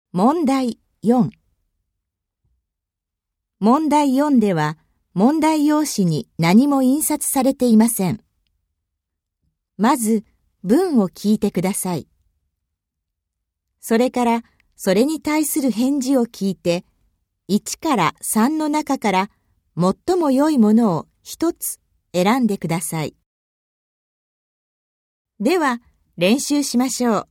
問題4。問題4では、問題用紙に何も印刷されていません。まず、文を聞いてください。それから、それに対する返事を聞いて、1から3の中から最も良いものを一つ選んでください。では、練習しましょう。